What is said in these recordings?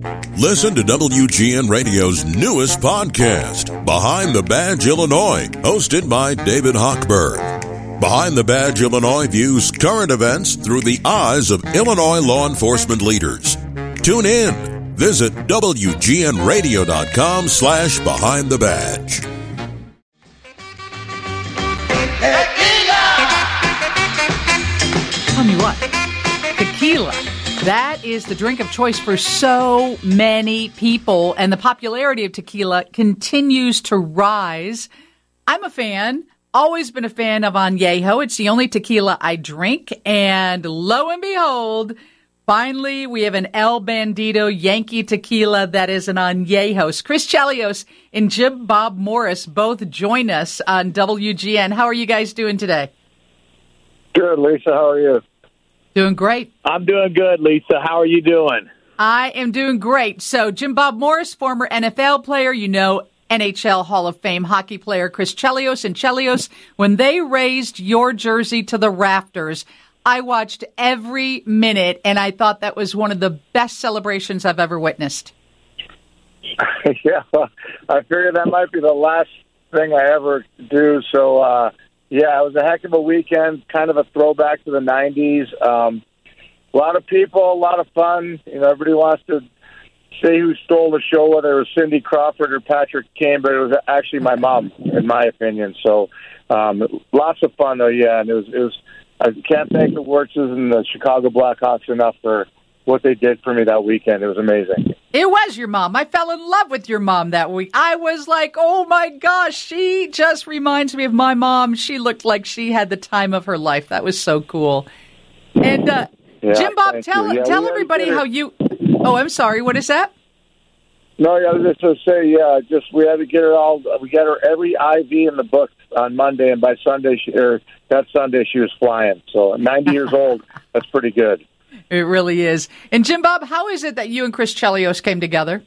Listen to WGN Radio's newest podcast, Behind the Badge Illinois, hosted by David Hochberg. Behind the Badge Illinois views current events through the eyes of Illinois law enforcement leaders. Tune in. Visit WGNRadio.com/Behind the Badge. Tell me what, tequila. That is the drink of choice for so many people, and the popularity of tequila continues to rise. I'm a fan, always been a fan of Añejo. It's the only tequila I drink, and lo and behold, finally we have an El Bandido Yankee tequila that is an Añejo. Chris Chelios and Jim Bob Morris both join us on WGN. How are you guys doing today? Good, Lisa. How are you? Doing great. I'm doing good, Lisa. How are you doing? I am doing great. So, Jim Bob Morris, former NFL player, NHL Hall of Fame hockey player Chris Chelios. And Chelios, when they raised your jersey to the rafters, I watched every minute, and I thought that was one of the best celebrations I've ever witnessed. Yeah, well, I figured that might be the last thing I ever do. So, yeah, it was a heck of a weekend, kind of a throwback to the 90s. A lot of people, a lot of fun. Everybody wants to say who stole the show, whether it was Cindy Crawford or Patrick Kane, but it was actually my mom, in my opinion. So lots of fun, though, yeah. And it was I can't thank the Wirtzes and the Chicago Blackhawks enough for what they did for me that weekend. It was amazing. It was your mom. I fell in love with your mom that week. I was like, oh, my gosh, she just reminds me of my mom. She looked like she had the time of her life. That was so cool. And Jim Bob, tell everybody how you – oh, I'm sorry. What is that? No, I was just going to say, we had to get her all – we got her every IV in the book on Monday, and by Sunday, that Sunday she was flying. So 90 years old, that's pretty good. It really is. And Jim Bob, how is it that you and Chris Chelios came together?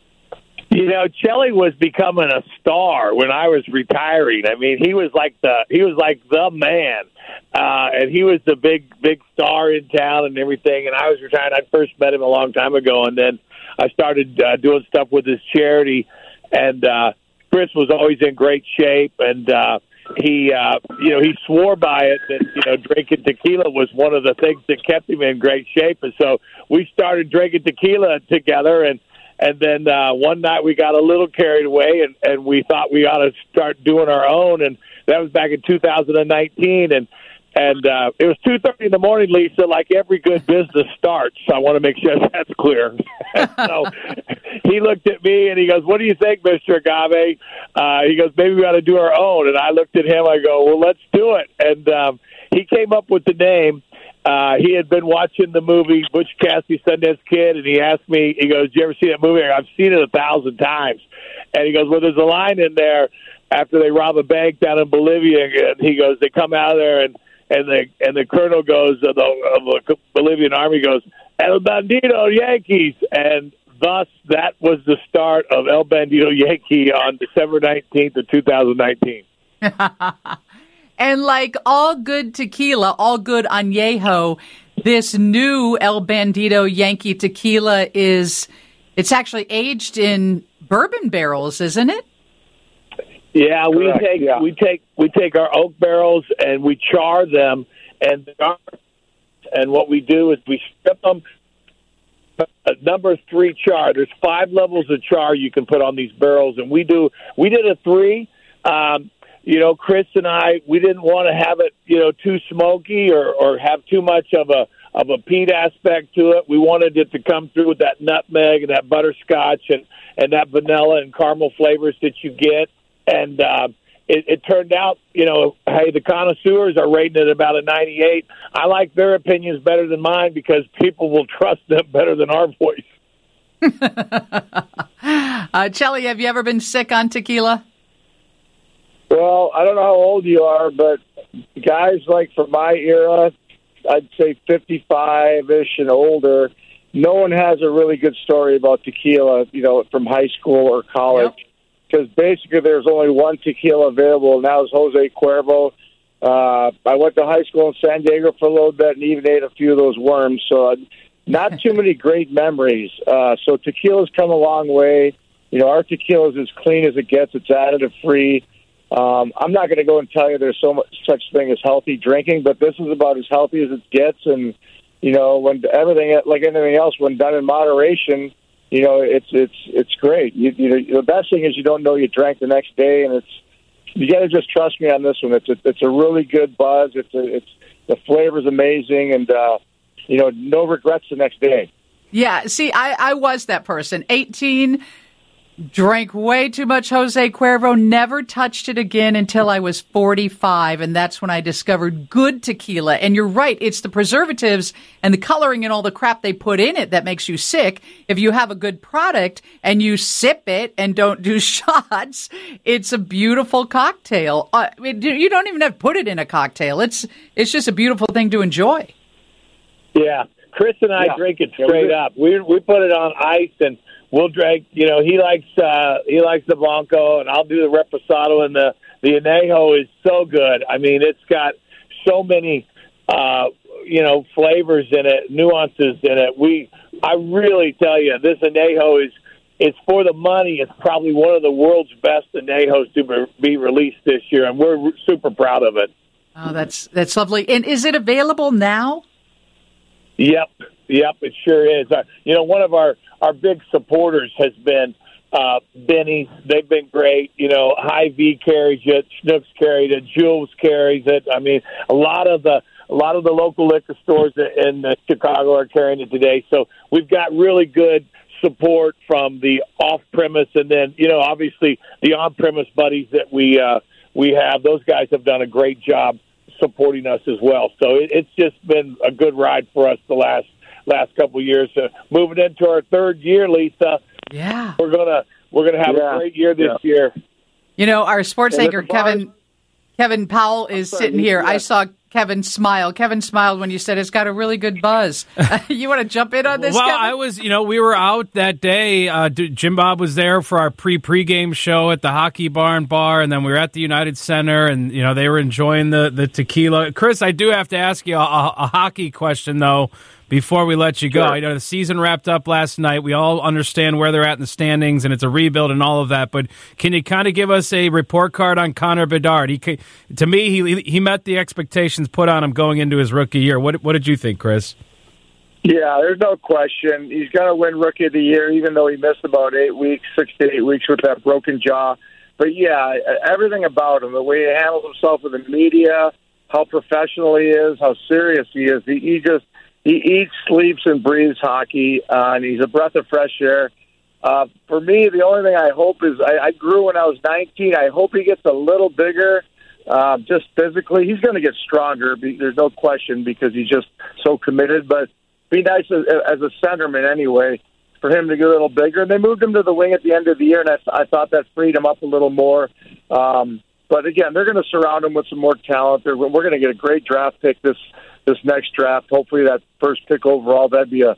Chelly was becoming a star when I was retiring. I mean, he was like the man, and he was the big star in town and everything. And I was retiring. I first met him a long time ago, and then I started doing stuff with his charity. And Chris was always in great shape, and he swore by it that, drinking tequila was one of the things that kept him in great shape. And so we started drinking tequila together. And then one night we got a little carried away and we thought we ought to start doing our own. And that was back in 2019. And it was 2:30 in the morning, Lisa, like every good business starts. So I want to make sure that's clear. So he looked at me and he goes, "What do you think, Mr. Agave?" He goes, "Maybe we ought to do our own." And I looked at him. I go, "Well, let's do it." And he came up with the name. He had been watching the movie Butch Cassidy, Sundance Kid, and he asked me, he goes, "Do you ever see that movie?" I've seen it 1,000 times. And he goes, "Well, there's a line in there after they rob a bank down in Bolivia." And he goes, they come out of there and the colonel goes, of the Bolivian army goes, "El Bandido Yankees." And thus, that was the start of El Bandido Yankee on December 19th of 2019. And like all good tequila, all good añejo, this new El Bandido Yankee tequila it's actually aged in bourbon barrels, isn't it? Yeah, Correct, we take our oak barrels and we char them, and what we do is we strip them. Number 3 char. There's 5 levels of char you can put on these barrels, and we did a 3. Chris and I, we didn't want to have it, too smoky or have too much of a peat aspect to it. We wanted it to come through with that nutmeg and that butterscotch and that vanilla and caramel flavors that you get. And it turned out, hey, the connoisseurs are rating it about a 98. I like their opinions better than mine because people will trust them better than our voice. Chelly, have you ever been sick on tequila? Well, I don't know how old you are, but guys like from my era, I'd say 55-ish and older, no one has a really good story about tequila, from high school or college. Yep. Because basically there's only one tequila available, and that was Jose Cuervo. I went to high school in San Diego for a little bit and even ate a few of those worms. So not too many great memories. So tequila's come a long way. Our tequila is as clean as it gets. It's additive free. I'm not going to go and tell you there's such thing as healthy drinking, but this is about as healthy as it gets. And when everything, like anything else, when done in moderation, it's great. The best thing is you don't know you drank the next day, and you got to just trust me on this one. It's a really good buzz. The flavor's amazing, and no regrets the next day. Yeah, see, I was that person. 18. Drank way too much Jose Cuervo, never touched it again until I was 45, and that's when I discovered good tequila. And you're right, it's the preservatives and the coloring and all the crap they put in it that makes you sick. If you have a good product and you sip it and don't do shots, it's a beautiful cocktail. You don't even have to put it in a cocktail. It's just a beautiful thing to enjoy. Yeah, Chris and I drink it straight up. We put it on ice and we'll drink. He likes the Blanco, and I'll do the Reposado, and the Añejo is so good. I mean, it's got so many flavors in it, nuances in it. I really tell you, this Añejo it's for the money. It's probably one of the world's best Añejos to be released this year, and we're super proud of it. Oh, that's lovely. And is it available now? Yep, it sure is. One of our big supporters has been Benny's. They've been great. Hy-Vee carries it, Schnucks carried it, Jules carries it. I mean, a lot of the local liquor stores in Chicago are carrying it today. So we've got really good support from the off-premise, and then obviously the on-premise buddies that we have. Those guys have done a great job supporting us as well. So it's just been a good ride for us the last couple of years. Moving into our third year, Lisa. Yeah, we're gonna have a great year this year. Our sports anchor Kevin Powell is sitting here. I saw Kevin smile. Kevin smiled when you said it's got a really good buzz. You want to jump in on this? Well, Kevin? I was, we were out that day. Jim Bob was there for our pregame show at the Hockey Barn Bar, and then we were at the United Center, and they were enjoying the tequila. Chris, I do have to ask you a hockey question though before we let you go. Sure. I know the season wrapped up last night. We all understand where they're at in the standings, and it's a rebuild and all of that. But can you kind of give us a report card on Connor Bedard? To me, he met the expectations put on him going into his rookie year. What did you think, Chris? Yeah, there's no question. He's going to win Rookie of the Year, even though he missed about 6 to 8 weeks with that broken jaw. But, yeah, everything about him, the way he handles himself with the media, how professional he is, how serious he is. He eats, sleeps, and breathes hockey, and he's a breath of fresh air. For me, the only thing I hope is I grew when I was 19. I hope he gets a little bigger, just physically. He's going to get stronger. There's no question because he's just so committed. But be nice as a centerman anyway for him to get a little bigger. And they moved him to the wing at the end of the year, and I thought that freed him up a little more. But, again, they're going to surround him with some more talent. We're going to get a great draft pick this next draft. Hopefully that first pick overall, that'd be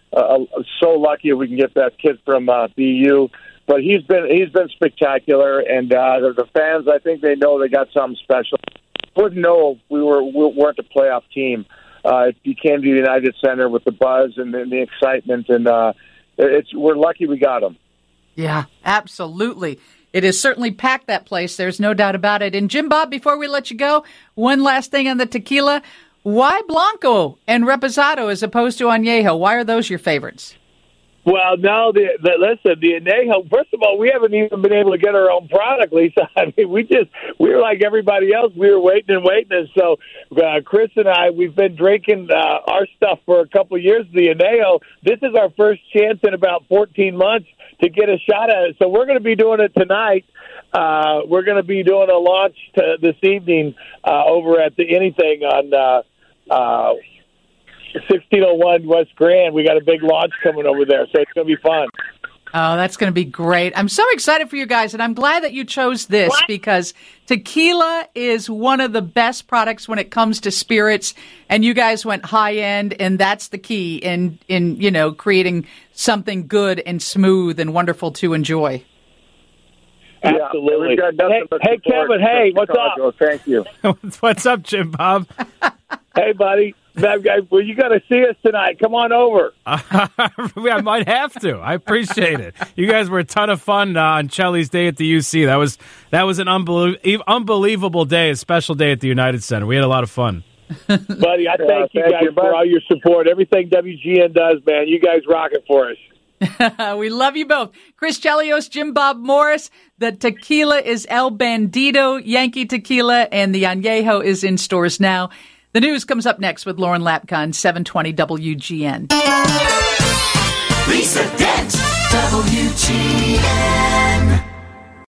so lucky if we can get that kid from BU. But he's been spectacular, and the fans, I think they know they got something special. Wouldn't know we weren't a playoff team. It became the United Center with the buzz and the excitement, and we're lucky we got him. Yeah, absolutely. It has certainly packed that place. There's no doubt about it. And Jim Bob, before we let you go, one last thing on the tequila. Why Blanco and Reposado as opposed to Añejo? Why are those your favorites? Well, no, listen, the Añejo, first of all, we haven't even been able to get our own product, Lisa. I mean, we were like everybody else. We were waiting. And so Chris and I, we've been drinking our stuff for a couple of years, the Añejo. This is our first chance in about 14 months to get a shot at it. So we're going to be doing it tonight. We're going to be doing a launch this evening over at the Anything on 1601 West Grand. We got a big launch coming over there, so it's going to be fun. Oh, that's going to be great. I'm so excited for you guys, and I'm glad that you chose this because tequila is one of the best products when it comes to spirits, and you guys went high-end, and that's the key in creating something good and smooth and wonderful to enjoy. Absolutely. Yeah, hey, Kevin, hey, what's up? Thank you. What's up, Jim Bob? Hey, buddy. Well, you got to see us tonight. Come on over. I might have to. I appreciate it. You guys were a ton of fun on Chelly's day at the UC. That was an unbelievable day, a special day at the United Center. We had a lot of fun. Buddy, I thank you guys for all your support. Everything WGN does, man. You guys rock it for us. We love you both. Chris Chelios, Jim Bob Morris. The tequila is El Bandito Yankee Tequila, and the Añejo is in stores now. The news comes up next with Lauren Lapcon, 720 WGN. Lisa Dent, WGN.